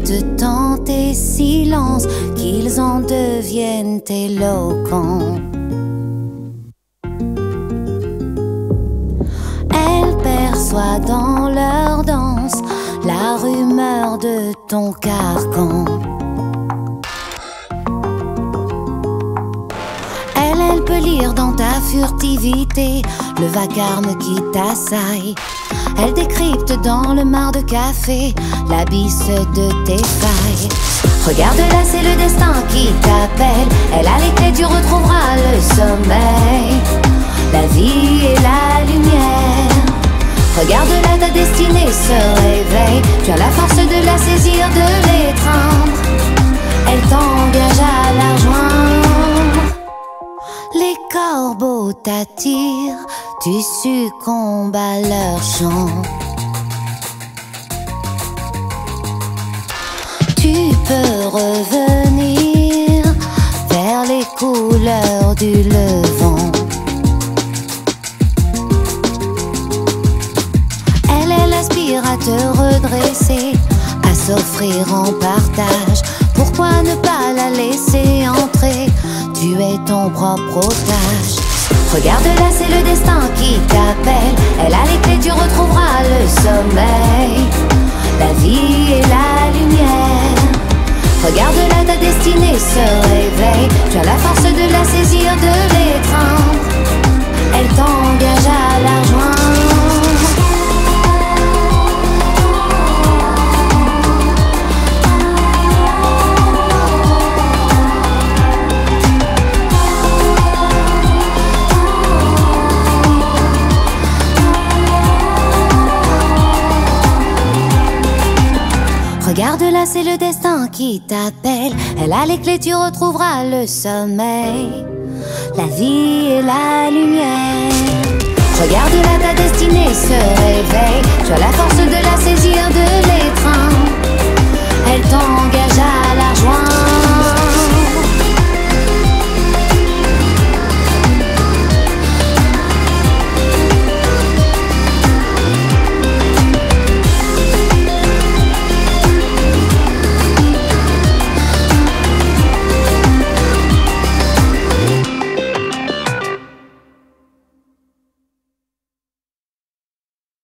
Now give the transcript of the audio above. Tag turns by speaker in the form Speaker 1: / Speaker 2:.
Speaker 1: de tant tes silences qu'ils en deviennent éloquents. Elle perçoit dans leur danse la rumeur de ton carcan. Elle peut lire dans ta furtivité le vacarme qui t'assaille. Elle décrypte dans le mar de café l'abysse de tes failles. Regarde-la, c'est le destin qui t'appelle. Elle a les clés, tu retrouveras le sommeil, la vie et la lumière. Regarde-la, ta destinée se réveille. Tu as la force de la saisir, de l'étreindre. Elle t'engage à la rejoindre. Les corbeaux t'attirent, tu succombes à leur chant. Tu peux revenir vers les couleurs du levant. Elle aspire à te redresser, à s'offrir en partage. Pourquoi ne pas la laisser entrer? Tu es ton propre otage. Regarde-la, c'est le destin qui t'appelle. Elle a les clés, tu retrouveras le sommeil, la vie et la lumière. Regarde-la, ta destinée se réveille. Tu as la force de la saisir, de l'étreindre. Elle t'engage à la rejoindre. Regarde-la, c'est le destin qui t'appelle. Elle a les clés, tu retrouveras le sommeil, la vie et la lumière. Regarde-la, ta destinée se réveille. Tu as la force de la saisir, de